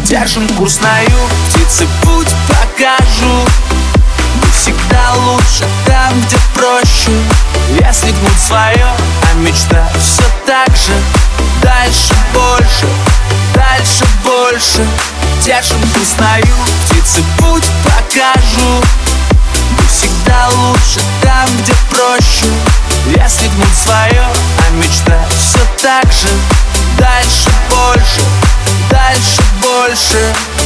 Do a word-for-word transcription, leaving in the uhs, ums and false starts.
Держим курс на юг, птицы путь покажу. Мы всегда лучше там, где проще. Если гнуть свое, а мечта все так же. Дальше больше, дальше больше. Держим курс на юг, птицы путь покажу. Мы всегда лучше там, где проще. Если гнуть свое, а мечта все так же. Дальше больше, дальше больше.